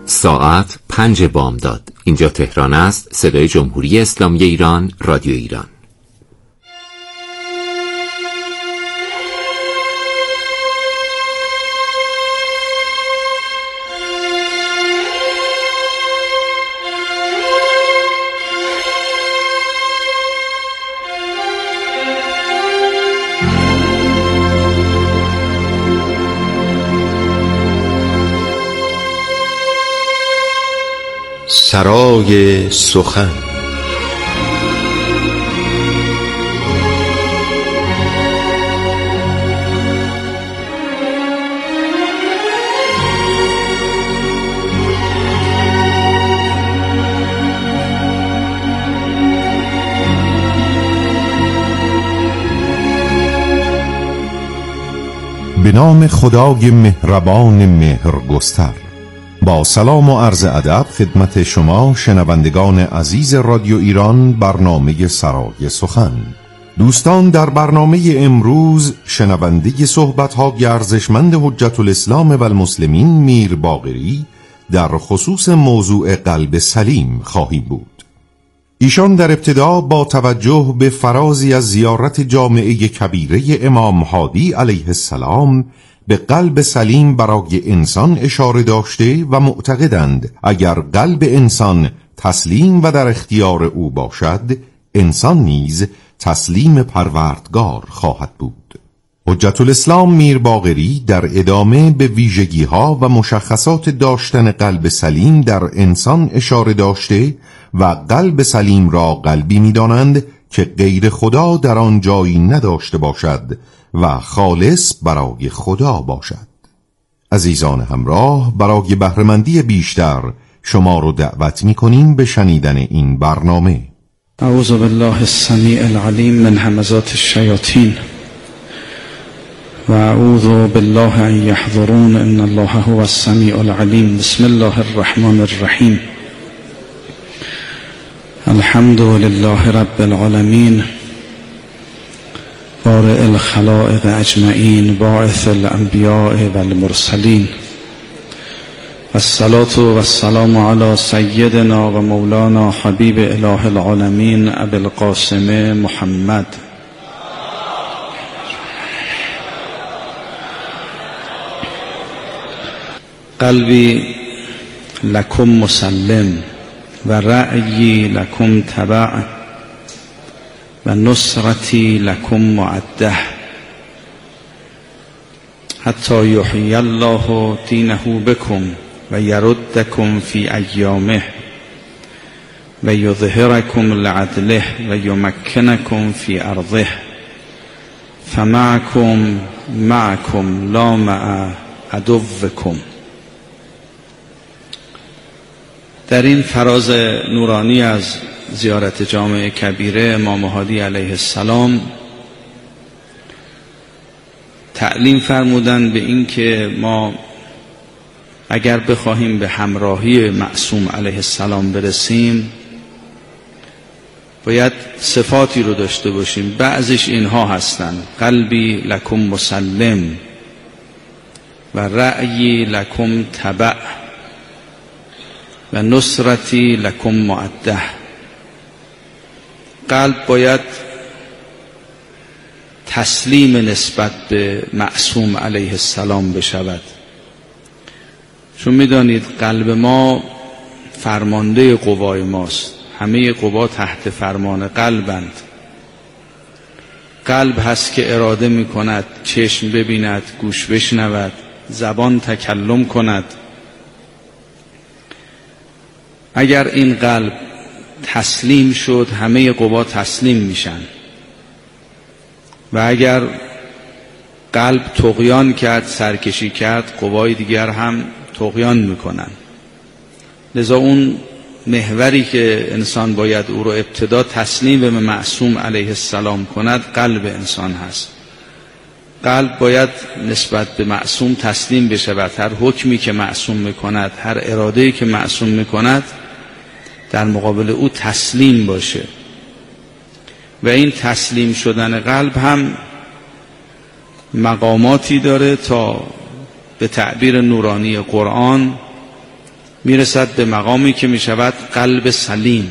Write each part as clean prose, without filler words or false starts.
ساعت 5 بامداد. اینجا تهران است. صدای جمهوری اسلامی ایران، رادیو ایران. سرای سخن. به نام خدای مهربان مهرگستر. با سلام و عرض ادب خدمت شما شنوندگان عزیز رادیو ایران، برنامه سرای سخن. دوستان، در برنامه امروز شنونده صحبت‌های ارزشمند حجت الاسلام و المسلمین میر باقری در خصوص موضوع قلب سلیم خواهیم بود. ایشان در ابتدا با توجه به فرازی از زیارت جامعه کبیره امام هادی علیه السلام به قلب سلیم برای انسان اشاره داشته و معتقدند اگر قلب انسان تسلیم و در اختیار او باشد، انسان نیز تسلیم پروردگار خواهد بود. حجت الاسلام میر باقری در ادامه به ویژگی‌ها و مشخصات داشتن قلب سلیم در انسان اشاره داشته و قلب سلیم را قلبی می‌دانند که غیر خدا در آن جایی نداشته باشد و خالص برای خدا باشد. عزیزان همراه، برای بهره‌مندی بیشتر شما رو دعوت می‌کنیم به شنیدن این برنامه. اعوذ بالله السمیع العلیم من همزات الشیاطین و اعوذ بالله ان یحضرون ان الله هو السمیع العلیم. بسم الله الرحمن الرحیم. الحمد لله رب العالمین، بارئ الخلائق اجمعین، باعث الانبیاء والمرسلین، والصلاة والسلام علی سیدنا و مولانا حبیب اله العالمین ابی القاسم محمد. قلبی لکم مسلم و رأیی لکم تبع و نصرتی لکم معده حتی یحیی الله دینه بکم و یردکم فی ایامه و یظهرکم لعدله و یمکنکم فی ارضه فمعکم معکم لا مع عدوکم. در این فراز نورانی از زیارت جامعه کبیره امام هادی علیه السلام تعلیم فرمودند به این که ما اگر بخواهیم به همراهی معصوم علیه السلام برسیم باید صفاتی رو داشته باشیم. بعضیش اینها هستند: قلبی لکم مسلم و رأیی لکم تبع و نصرتی لکم معده. قلب باید تسلیم نسبت به معصوم علیه السلام بشود، چون میدانید قلب ما فرمانده قوای ماست. همه قوا تحت فرمان قلبند. قلب هست که اراده میکند، چشم ببیند، گوش بشنود، زبان تکلم کند. اگر این قلب تسلیم شد همه قوا تسلیم میشن و اگر قلب طغیان کرد، سرکشی کرد، قوای دیگر هم طغیان میکنن. لذا اون محوری که انسان باید او رو ابتدا تسلیم به معصوم علیه السلام کند قلب انسان هست. قلب باید نسبت به معصوم تسلیم بشود. هر حکمی که معصوم میکند، هر اراده‌ای که معصوم میکند در مقابل او تسلیم باشه. و این تسلیم شدن قلب هم مقاماتی داره تا به تعبیر نورانی قرآن میرسد به مقامی که میشود قلب سلیم،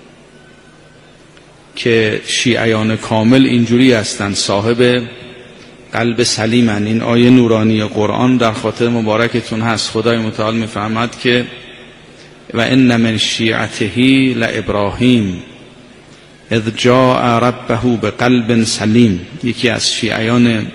که شیعیان کامل اینجوری هستند، صاحب قلب سلیمن. این آیه نورانی قرآن در خاطر مبارکتون هست. خدای متعال میفرماد که و ان من شیعته لابراهیم اذ جاء ربه بقلب سلیم. یکی از شیعیان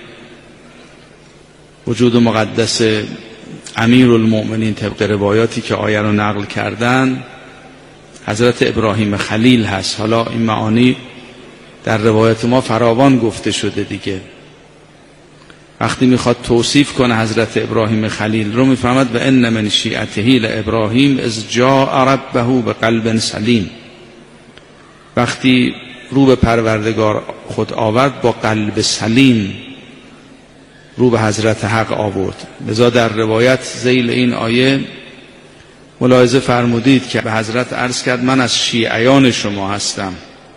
وجود مقدس امیرالمؤمنین طبق روایاتی که آیه رو نقل کردن حضرت ابراهیم خلیل هست. حالا این معانی در روایت ما فراوان گفته شده دیگه. وقتی میخواد توصیف کنه حضرت ابراهیم خلیل رو میفهمد و ان من شیعته لابراهیم اذ جاء ربه بقلب سلیم. وقتی رو به پروردگار خود آورد با قلب سلیم رو به حضرت حق آورد. لذا در روایت ذیل این آیه ملاحظه فرمودید که به حضرت عرض کرد من از شیعیان شما هستم.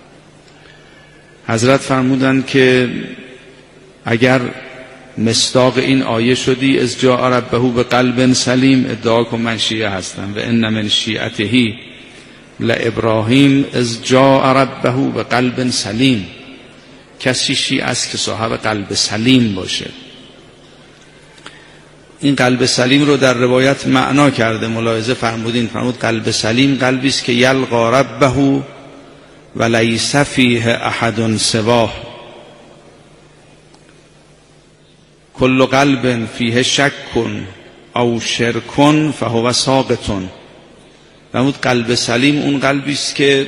حضرت فرمودند که اگر مصداق این آیه شدی از جاء ربه به قلب سلیم، ادعا کن من شیعه هستم. و ان من شیعته لابراهیم از جاء ربه به قلب سلیم. کسی شیعه است که صاحب قلب سلیم باشه. این قلب سلیم رو در روایت معنا کرده، ملاحظه فرمودین. فرمود قلب سلیم قلبی است که یلقا ربه و لیس فیه احد سواه. کل قلب فیه شک او شرک فهو ساقط. فرمود قلب سلیم اون قلبی است که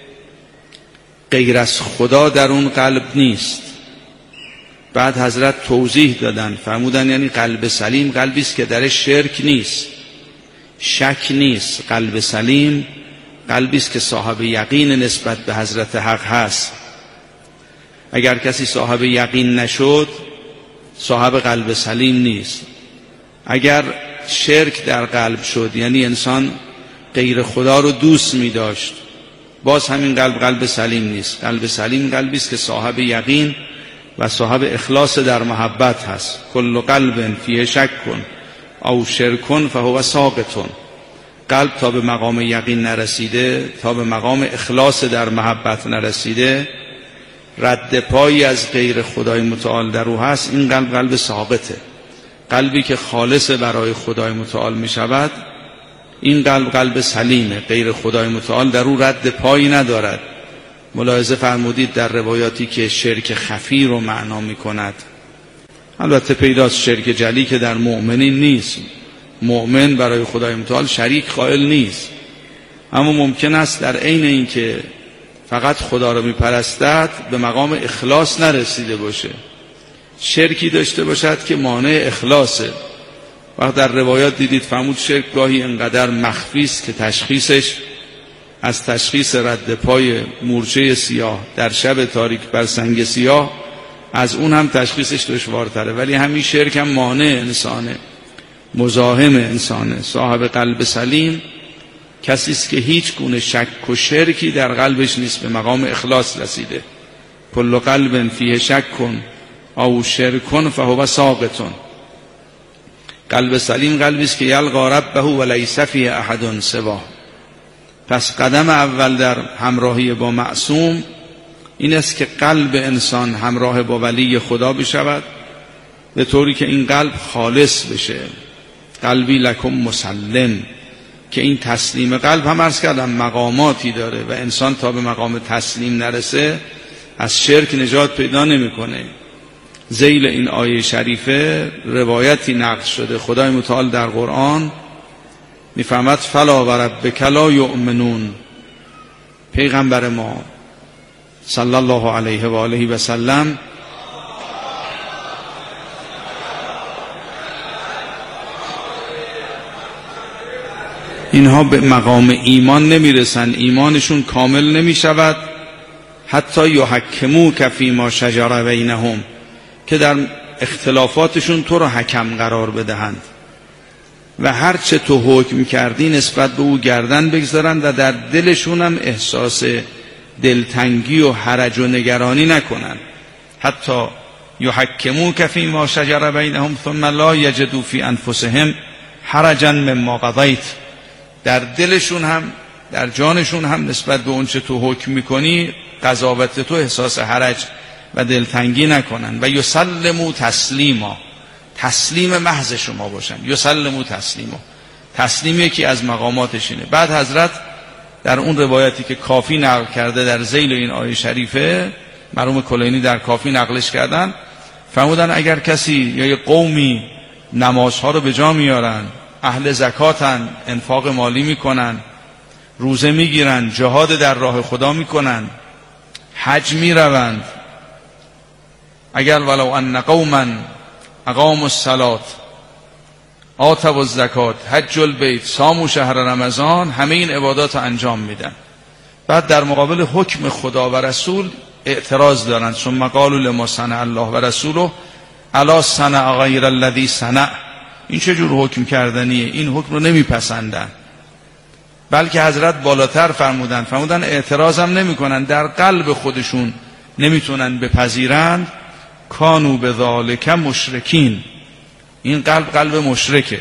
غیر از خدا در اون قلب نیست. بعد حضرت توضیح دادن، فرمودن یعنی قلب سلیم قلبی است که در شرک نیست، شک نیست. قلب سلیم قلبی است که صاحب یقین نسبت به حضرت حق هست. اگر کسی صاحب یقین نشد صاحب قلب سلیم نیست. اگر شرک در قلب شد یعنی انسان غیر خدا رو دوست می داشت، باز همین قلب سلیم نیست. قلب سلیم قلبی است که صاحب یقین و صاحب اخلاص در محبت هست. کل قلب فیه شک او شرک فهو ساقط. قلب تا به مقام یقین نرسیده، تا به مقام اخلاص در محبت نرسیده، رد پایی از غیر خدای متعال در او هست. این قلب ساقطه. قلبی که خالص برای خدای متعال می شود این قلب سلیمه. غیر خدای متعال در او رد پایی ندارد. ملاحظه فرمودید در روایاتی که شرک خفی رو معنا می کند. البته پیداست شرک جلی که در مؤمنین نیست. مؤمن برای خدای متعال شریک قائل نیست، اما ممکن است در عین این که فقط خدا رو می پرستد به مقام اخلاص نرسیده باشه، شرکی داشته باشد که مانع اخلاصه. وقت در روایات دیدید فرمود شرک گاهی انقدر مخفی است که تشخیصش از تشخیص رد پای مورچه سیاه در شب تاریک بر سنگ سیاه از اون هم تشخیصش دشوارتره. ولی همین شرک هم مانع انسانه، مزاحم انسانه. صاحب قلب سلیم کسی است که هیچ گونه شک و شرکی در قلبش نیست، به مقام اخلاص رسیده. کل قلب فیه شک او شرک فهو ساقط. قلب سلیم قلبی است که یلقا ربه و لیس فیه احد سواه. پس قدم اول در همراهی با معصوم این است که قلب انسان همراه با ولی خدا بشود، به طوری که این قلب خالص بشه. قلبی لکم مسلم، که این تسلیم قلب هم عرض کردم مقاماتی داره و انسان تا به مقام تسلیم نرسه از شرک نجات پیدا نمیکنه. ذیل این آیه شریفه روایتی نقل شده. خدای متعال در قرآن میفهمد فلا و ربک لا یؤمنون. پیغمبر ما صلی الله علیه و آله و سلم اینها به مقام ایمان نمیرسن، ایمانشون کامل نمیشود حتی یحکموک فیما شجر بینهم، که در اختلافاتشون تو رو حکم قرار بدهند و هر چه تو حکم کردی نسبت به او گردن بگذارند و در دلشون هم احساس دلتنگی و حرج و نگرانی نکنند. حتی یحکموک فیما شجر بینهم ثم لا یجدوا فی انفسهم حرجا مما قضیت، در دلشون هم در جانشون هم نسبت به اون چه تو حکم میکنی قضاوت تو احساس حرج و دلتنگی نکنن. و یسلموا تسلیما، تسلیم محض شما باشن. یسلموا تسلیما، تسلیم یکی از مقاماتش اینه. بعد حضرت در اون روایتی که کافی نقل کرده در ذیل این آیه شریفه، مرحوم کلینی در کافی نقلش کردن، فرمودن اگر کسی یا یه قومی نمازها رو به جا میارن، اهل زکاتن، انفاق مالی میکنن، روزه میگیرن، جهاد در راه خدا میکنن، حج میروند، اگر ولو ان قوما اقاموا الصلاة آتوا الزکات حجوا البیت صاموا شهر رمضان، همه این عبادات رو انجام میدن. بعد در مقابل حکم خدا و رسول اعتراض دارن. ثم قالوا لما صنع الله و رسوله الا صنع غیر الذی صنع، این چه جور حکم کردنیه؟ این حکم رو نمیپسندن. بلکه حضرت بالاتر فرمودن اعتراضم نمیکنن، در قلب خودشون نمیتونن بپذیرند. کانوا بذالک مشرکین، این قلب مشرکه.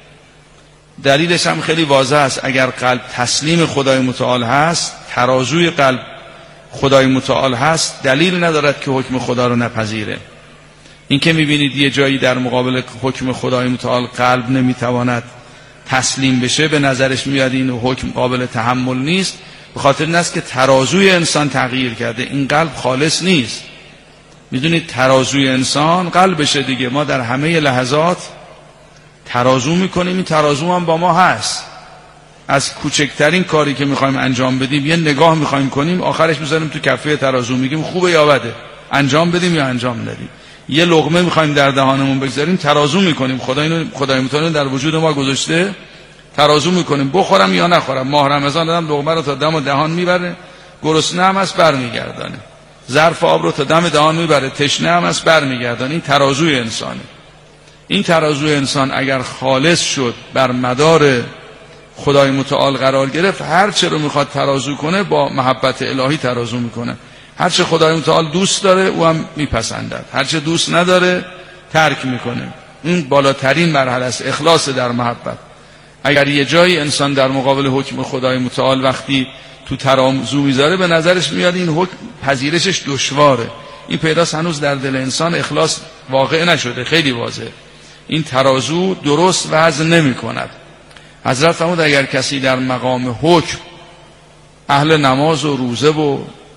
دلیلش هم خیلی واضح است. اگر قلب تسلیم خدای متعال هست، ترازوی قلب خدای متعال هست، دلیل ندارد که حکم خدا رو نپذیره. این که میبینید یه جایی در مقابل حکم خدای متعال قلب نمیتواند تسلیم بشه، به نظرش میاد این حکم قابل تحمل نیست، به خاطر این است که ترازوی انسان تغییر کرده. این قلب خالص نیست. میدونید ترازوی انسان قلبشه دیگه. ما در همه لحظات ترازو میکنیم، این ترازو هم با ما هست. از کوچکترین کاری که میخوایم انجام بدیم یه نگاه میخوایم کنیم، آخرش میذاریم تو کفه ترازو، میگیم خوبه یا بده، انجام بدیم یا انجام ندیم. یه لقمه میخوایم در دهانمون بگذاریم، ترازو میکنیم. خدای متعال در وجود ما گذاشته، ترازو میکنیم بخورم یا نخورم. ماه رمضان آدم لقمه رو تا دم دهان میبره، گرسنه هم است برمیگردانه. ظرف آب رو تا دم دهان میبره، تشنه هم است برمیگردانه. این ترازوی انسانه. این ترازوی انسان اگر خالص شد، بر مدار خدای متعال قرار گرفت، هر چه رو میخواد ترازو کنه با محبت الهی ترازو میکنه. هر چه خدای متعال دوست داره او هم میپسندد، هر چه دوست نداره ترک میکنه. این بالاترین مرحله است، اخلاص در محبت. اگر یه جایی انسان در مقابل حکم خدای متعال وقتی تو ترازو میذاره، به نظرش میاد این حکم پذیرشش دشواره، این پیداست هنوز در دل انسان اخلاص واقع نشده. خیلی واضحه این ترازو درست وزن نمی کند. حضرت فرمود اگر کسی در مقام حکم اهل نماز و روزه و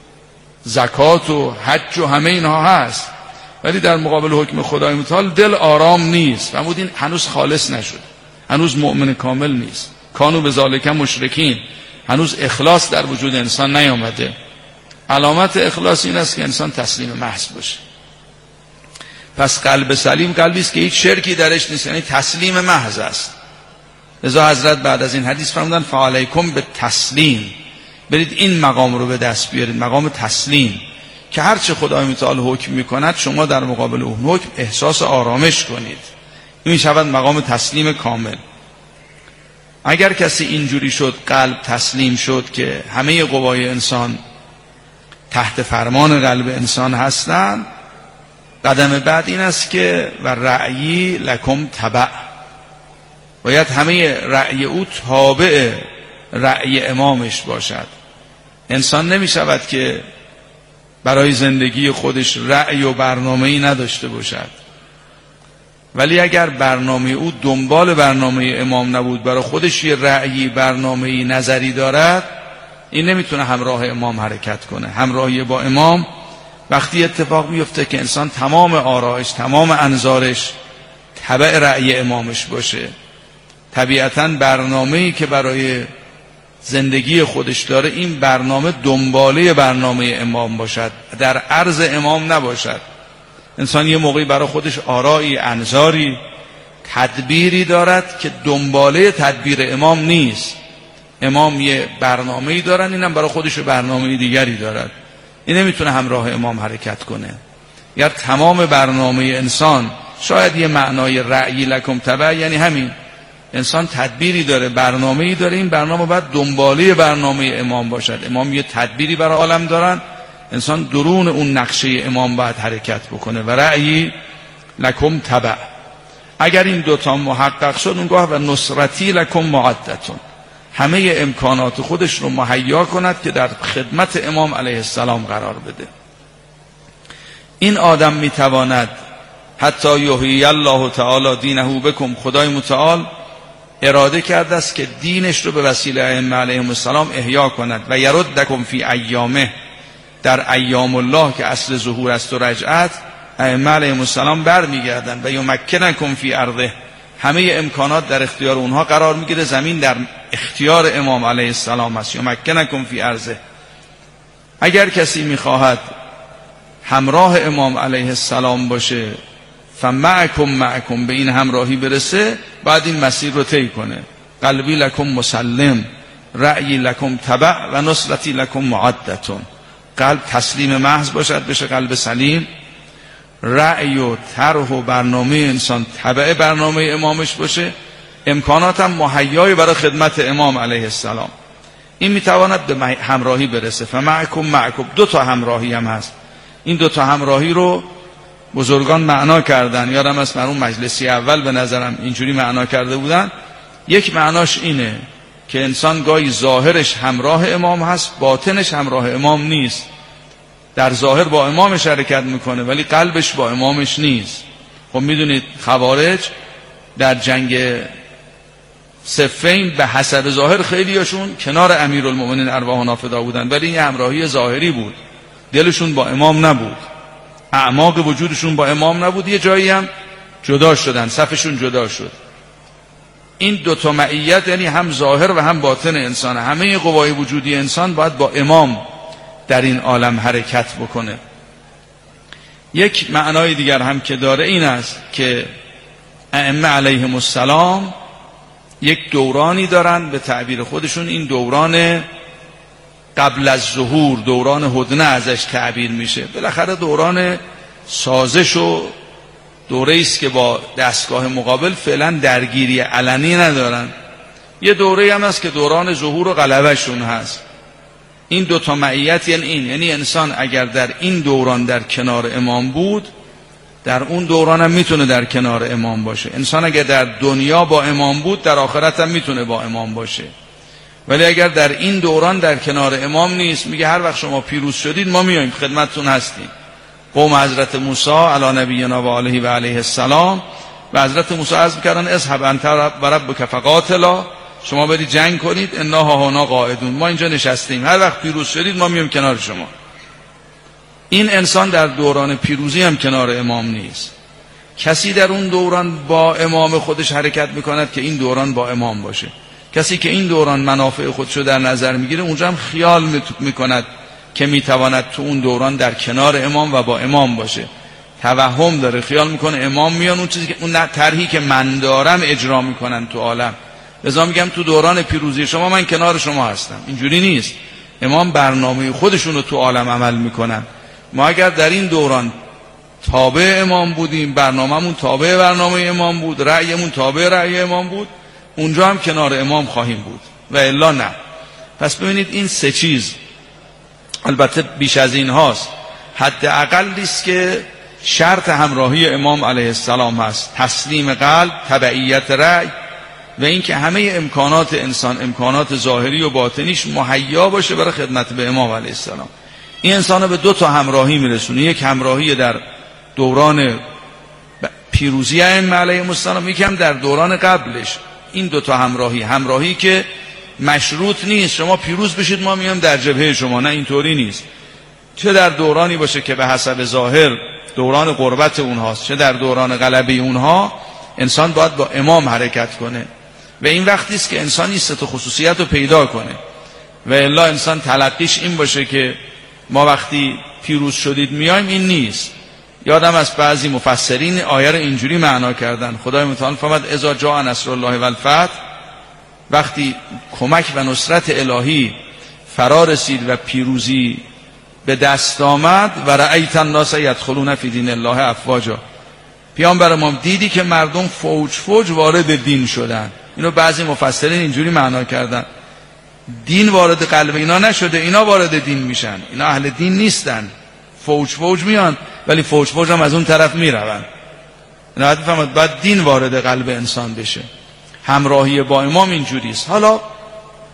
زکات و حج و همه اینها هست، ولی در مقابل حکم خدای متعال دل آرام نیست، فرمود این هنوز خالص نشد، هنوز مؤمن کامل نیست. کانوا بذالک مشرکین، هنوز اخلاص در وجود انسان نیامده. علامت اخلاص این است که انسان تسلیم محض باشه. پس قلب سلیم قلبی است که هیچ شرکی درش نیست، یعنی تسلیم محض است. لذا حضرت بعد از این حدیث فرمودن فعلیکم به تسلیم، برید این مقام رو به دست بیارید، مقام تسلیم، که هر چه خدای متعال حکم میکند شما در مقابل اون حکم احساس آرامش کنید. این شود مقام تسلیم کامل. اگر کسی اینجوری شد، قلب تسلیم شد که همه قوای انسان تحت فرمان قلب انسان هستند، قدم بعد این است که و رأیی لکم تبع، باید همه رأی او تابع رأی امامش باشد. انسان نمی شود که برای زندگی خودش رأی و برنامه‌ای نداشته باشد، ولی اگر برنامه او دنبال برنامه امام نبود، برای خودش یه رأیی، برنامه‌ای، نظری دارد، این نمیتونه همراه امام حرکت کنه. همراهی با امام وقتی اتفاق میفته که انسان تمام آرایش، تمام انظارش تبع رأی امامش باشه. طبیعتاً برنامه‌ای که برای زندگی خودش داره، این برنامه دنباله برنامه امام باشد، در عرض امام نباشد. انسان یه موقعی برای خودش آرایی، انظاری، تدبیری دارد که دنباله تدبیر امام نیست. امام یه برنامه‌ای دارن، اینم برای خودش برنامه دیگری دارد. این نمیتونه همراه امام حرکت کنه. یا تمام برنامه انسان، شاید یه معنای رأی لکم تبع یعنی همین، انسان تدبیری داره، برنامه‌ای داره، این برنامه باید دنباله برنامه امام باشد. امام یه تدبیری برای عالم دارن، انسان درون اون نقشه امام باید حرکت بکنه. و رأی لکم تبع، اگر این دوتا محقق شد اونگاه و نصرتی لکم معدتون، همه امکانات خودش رو مهیا کند که در خدمت امام علیه السلام قرار بده. این آدم میتواند حتی یحیی الله تعالی دینه بکم، خدای متعال اراده کرده است که دینش رو به وسیله ائمه علیهم السلام احیا کند و یردکم فی ایامه، در ایام الله که اصل ظهور است و رجعت، ائمه علیهم السلام برمیگردند و یمکنکم فی ارضه، همه امکانات در اختیار اونها قرار میگیره، زمین در اختیار امام علیه السلام است. یمکنکم فی ارضه. اگر کسی میخواهد همراه امام علیه السلام باشه، فمعکم به این همراهی برسه، بعد این مسیر رو طی کنه. قلبی لکم مسلم، رأیی لکم تبع و نصرتی لکم معدتون. قلب تسلیم محض باشد، بشه قلب سلیم. رأی و طرح و برنامه انسان تبع برنامه امامش باشه، امکانات هم مهیای برای خدمت امام علیه السلام. این میتواند به همراهی برسه. فمعکم، دو تا همراهی هم هست. این دو تا همراهی رو بزرگان معنا کردن. یادم است من اون مجلسی اول به نظرم اینجوری معنا کرده بودن. یک معناش اینه که انسان گاهی ظاهرش همراه امام هست، باطنش همراه امام نیست. در ظاهر با امامش حرکت میکنه ولی قلبش با امامش نیست. خب میدونید خوارج در جنگ صفین به حسب ظاهر خیلیاشون کنار امیرالمومنین ارواحنا فدا بودن، ولی این همراهی ظاهری بود، دلشون با امام نبود، اعماق وجودشون با امام نبود، یه جایی هم جدا شدن، صفشون جدا شد. این دو تا معیت یعنی هم ظاهر و هم باطن انسان. همه قوای وجودی انسان باید با امام در این عالم حرکت بکنه. یک معنای دیگر هم که داره این است که ائمه علیهم السلام یک دورانی دارن، به تعبیر خودشون این دوران قبل از ظهور، دوران هدنه ازش تعبیر میشه. بالاخره دوران سازش و دوره است که با دستگاه مقابل فعلا درگیری علنی ندارن. یه دوره هم هست که دوران ظهور و غلبهشون هست. این دو تا معیت یعنی انسان اگر در این دوران در کنار امام بود، در اون دوران هم میتونه در کنار امام باشه. انسان اگر در دنیا با امام بود، در آخرت هم میتونه با امام باشه. ولی اگر در این دوران در کنار امام نیست، میگه هر وقت شما پیروز شدید ما میایم خدمتتون هستیم. قوم حضرت موسی علی نبینا و علیه و علیه السلام و حضرت موسی عرض می‌کردن اذهب انت و ربک فقاتلا، شما برید جنگ کنید، انا هاهنا قاعدون، ما اینجا نشستیم، هر وقت پیروز شدید ما میایم کنار شما. این انسان در دوران پیروزی هم کنار امام نیست. کسی در اون دوران با امام خودش حرکت میکند که این دوران با امام باشه. کسی که این دوران منافع خودشو در نظر میگیره، اونجا هم خیال میکند که میتواند تو اون دوران در کنار امام و با امام باشه. توهم داره، خیال میکنه امام میان اون چیزی که اون طرحی که من دارم اجرا میکنن تو عالم. لذا میگم تو دوران پیروزی شما من کنار شما هستم. اینجوری نیست. امام برنامه خودشون رو تو عالم عمل میکنن. ما اگر در این دوران تابع امام بودیم، برنامه‌مون تابع برنامه امام بود، رأیمون تابع رأی امام بود، اونجا هم کنار امام خواهیم بود و الا نه. پس ببینید این سه چیز، البته بیش از این هاست، حداقل است که شرط همراهی امام علیه السلام هست: تسلیم قلب، تبعیت رأی و اینکه همه امکانات انسان، امکانات ظاهری و باطنیش مهیا باشه برای خدمت به امام علیه السلام. این انسان به دو تا همراهی میرسونه. یک همراهی در دوران پیروزی ائمه علیهم السلام، یکم در دوران قبلش. این دو تا همراهی که مشروط نیست شما پیروز بشید ما میام در جبهه شما، نه اینطوری نیست. چه در دورانی باشه که به حسب ظاهر دوران قربت اونهاست، چه در دوران غلبه اونها، انسان باید با امام حرکت کنه و این وقتی است که انسان این سه تا خصوصیت رو پیدا کنه و الا انسان تلقیش این باشه که ما وقتی پیروز شدید میایم، این نیست. یادم از بعضی مفسرین آیه رو اینجوری معنا کردن: خدای متعال فرمود اذا جاء نصر الله و الفتح، وقتی کمک و نصرت الهی فرا رسید و پیروزی به دست آمد، و رأیت الناس یدخلون فی دین الله افواجا، پیامبر ما دیدی که مردم فوج فوج وارد دین شدن. اینو بعضی مفسرین اینجوری معنا کردن: دین وارد قلب اینا نشده، اینا وارد دین میشن، اینا اهل دین نیستن، فوج فوج میان ولی فوج فوج هم از اون طرف میرون. نه باید دین وارد قلب انسان بشه. همراهی با امام اینجوری است. حالا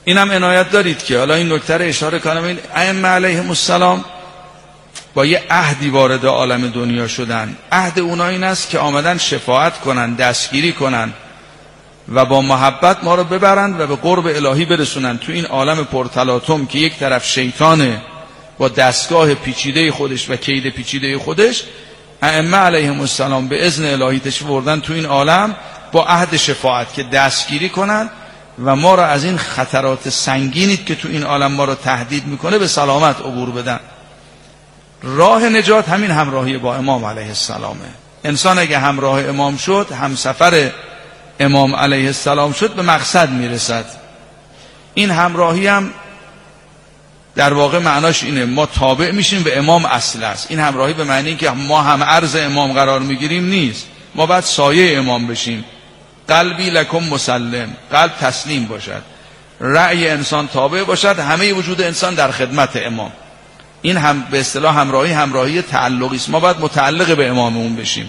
اینم عنایت دارید که حالا این نکته رو اشاره کنم، این ائمه علیهم السلام با یه عهدی وارد عالم دنیا شدن. عهد اونا این است که آمدن شفاعت کنن، دستگیری کنن و با محبت ما رو ببرند و به قرب الهی برسونن. تو این عالم پرتلاطم که یک طرف شیطانه با دستگاه پیچیده خودش و کید پیچیده خودش، ائمه علیهم السلام به اذن الهی تشریف بردن تو این عالم با عهد شفاعت که دستگیری کنن و ما را از این خطرات سنگینی که تو این عالم ما را تهدید میکنه به سلامت عبور بدن. راه نجات همین همراهی با امام علیه السلامه. انسان اگه همراه امام شد، همسفر امام علیه السلام شد، به مقصد میرسد. این همراهی هم در واقع معناش اینه ما تابع میشیم به امام اصل است. این همراهی به معنی که ما هم عرض امام قرار میگیریم نیست، ما باید سایه امام بشیم. قلبی لکم مسلم، قلب تسلیم باشد، رأی انسان تابع باشد، همه وجود انسان در خدمت امام. این هم به اصطلاح همراهی تعلقی است. ما باید متعلق به اماممون بشیم.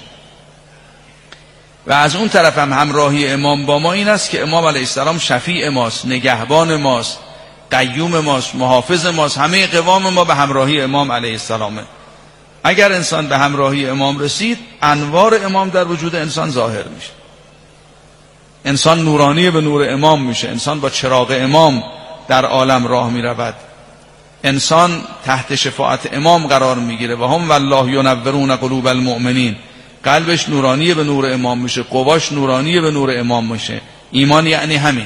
و از اون طرف هم همراهی امام با ما این است که امام علیه السلام شفیع ماست، نگهبان ماست، قیوم ماست، محافظ ماست. همه قوام ما به همراهی امام علیه السلامه. اگر انسان به همراهی امام رسید، انوار امام در وجود انسان ظاهر میشه. انسان نورانی به نور امام میشه. انسان با چراغ امام در عالم راه میرود. انسان تحت شفاعت امام قرار میگیره و هم والله ینورون قلوب المؤمنین. قلبش نورانی به نور امام میشه، قواش نورانی به نور امام میشه. ایمان یعنی همین.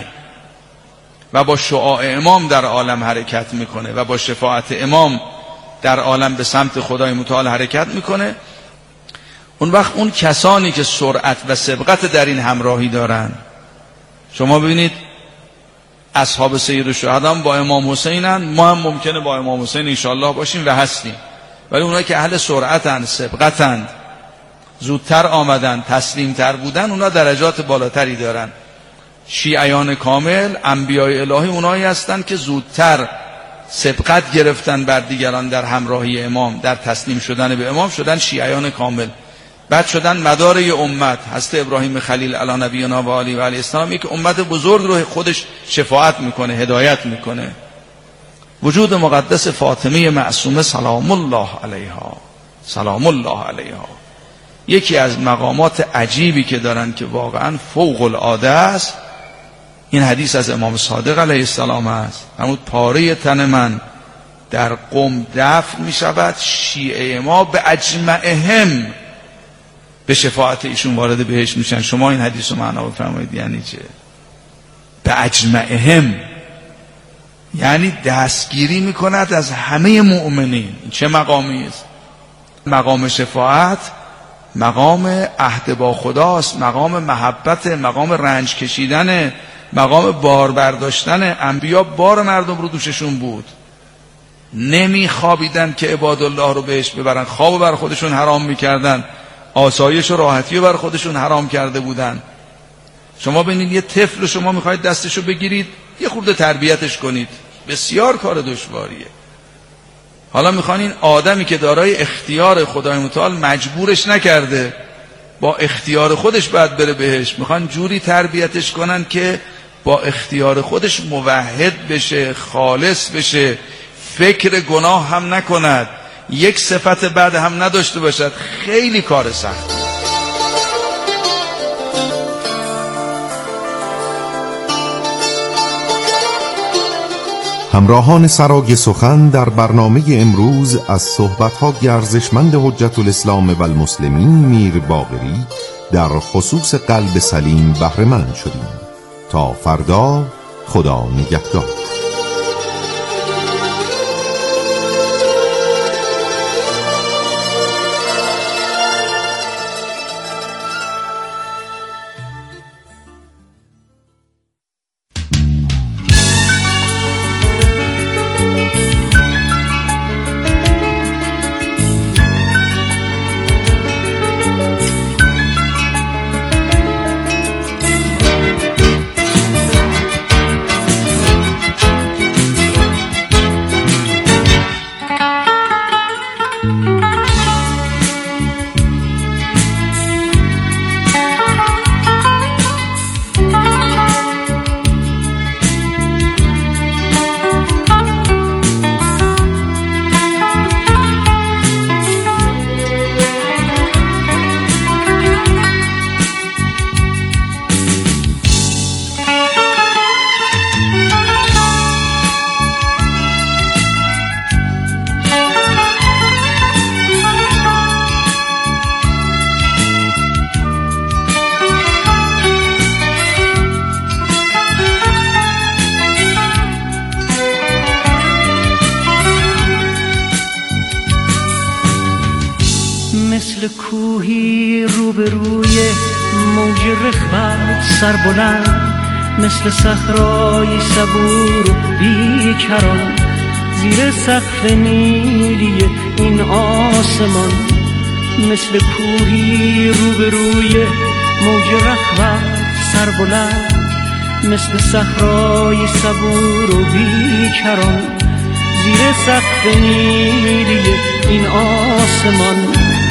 و با شعاع امام در عالم حرکت میکنه و با شفاعت امام در عالم به سمت خدای متعال حرکت میکنه. اون وقت اون کسانی که سرعت و سبقت در این همراهی دارن، شما ببینید اصحاب سید الشهدا با امام حسینن، ما هم ممکنه با امام حسین انشاءالله باشیم و هستیم، ولی اونایی که اهل سرعتن، سبقتن، زودتر آمدن، تسلیمتر بودن، اونا درجات بالاتری دارن. شیعیان کامل، انبیای الهی اونایی هستن که زودتر سبقت گرفتن بر دیگران در همراهی امام، در تسلیم شدن به امام، شدن شیعیان کامل. بعد شدن مدار امت. حضرت ابراهیم خلیل علی نبینا و علیه السلام یک امت بزرگ رو خودش شفاعت میکنه، هدایت میکنه. وجود مقدس فاطمه معصومه سلام الله علیها، سلام الله علیها، یکی از مقامات عجیبی که دارن که واقعا فوق العاده است. این حدیث از امام صادق علیه السلام است: همون پاره تن من در قم دفن می شود، شیعه ما به اجمعهم به شفاعت ایشون وارد بهشت میشن. شما این حدیث رو معنا بفرمایید یعنی چه؟ به اجمعهم یعنی دستگیری میکند از همه مؤمنین. چه مقامی است؟ مقام شفاعت مقام عهد با خداست، مقام محبت، مقام رنج کشیدن، مقام بار برداشتن. انبیا بار مردم رو دوششون بود، نمی خوابیدن که عباد الله رو بهش ببرن، خواب بر خودشون حرام میکردن، آسایش و راحتی رو بر خودشون حرام کرده بودن. شما ببینید یه طفل رو شما میخواید دستشو بگیرید، یه خورده تربیتش کنید، بسیار کار دشواریه. حالا میخوان این آدمی که دارای اختیار خدای متعال مجبورش نکرده، با اختیار خودش باید بره بهش، میخوان جوری تربیتش کنن که با اختیار خودش موحد بشه، خالص بشه، فکر گناه هم نکند، یک صفت بعد هم نداشته باشد. خیلی کار سخت. همراهان سرای سخن در برنامه امروز از صحبت‌ها ارزشمند حجت الاسلام و المسلمین میر باقری در خصوص قلب سلیم بهره مند شدیم. تا فردا، خدا نگهدار. مثل کوهی روبروی موج رخوت سربلند، مثل صخرای صبور و بیکران زیر سقف نیلی این آسمان. مثل کوهی روبروی موج رخوت سربلند، مثل صخرای صبور و بیکران زیر سقف نیلی این آسمان.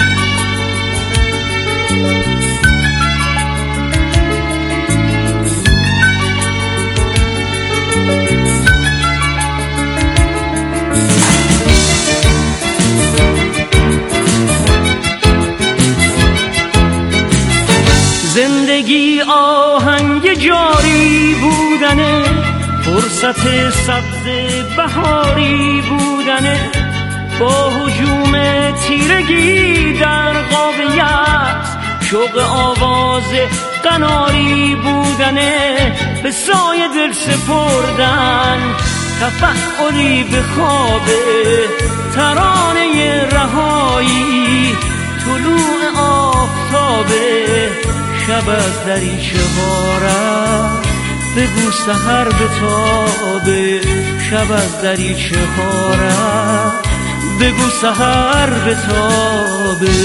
زندگی آهنگ جاری بودنه، فرصت سبز بهاری بودنه، با هجوم تیرگی در قابلیت شوق آواز قناری بودنه، به سایه دل سپردن تفعلی به خواب ترانه رهایی، طلوع آفتابه شب از دریچه ها رفت بگو سحر به تابه، شب از دریچه ها رفت بگو سحر به تابه.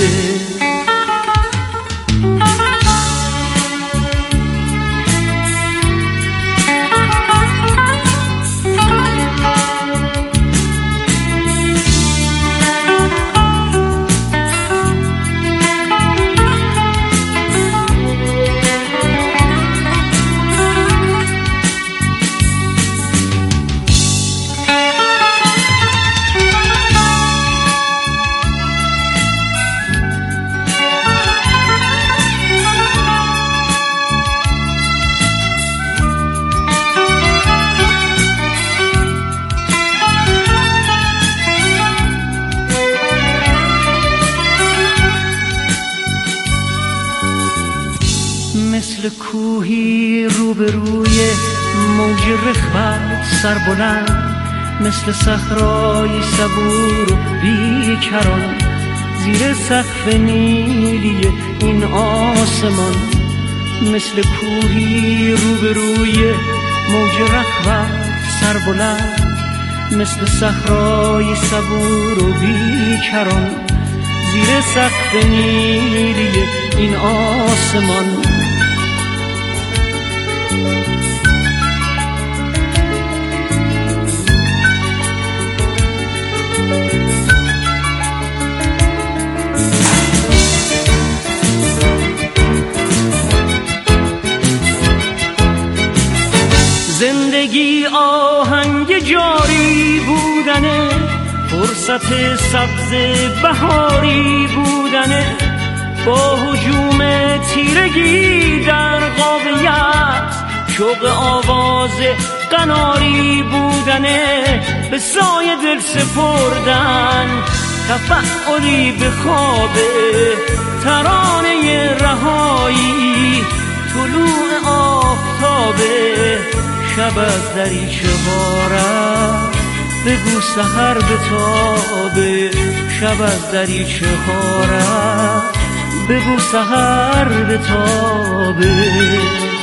مثل کوهی روبروی موج رخوت سربلند، مثل صخرای صبور و بیکران زیر سقف نیلی این آسمان. مثل کوهی روبروی موج رخوت سربلند، مثل صخرای صبور و بیکران زیر سقف نیلی این آسمان. زندگی آهنگ جاری بودنه، فرصت سبز بهاری بودنه، با هجوم تیرگی در قابلیت شوق آواز قناری بودنه، به سایه دل سپردن تفعلی به خواب ترانه رهایی، طلوع آفتابه شب از دریچه ها رفت بگو سحر به تابه، شب از دریچه ها رفت بگو سحر به تابه.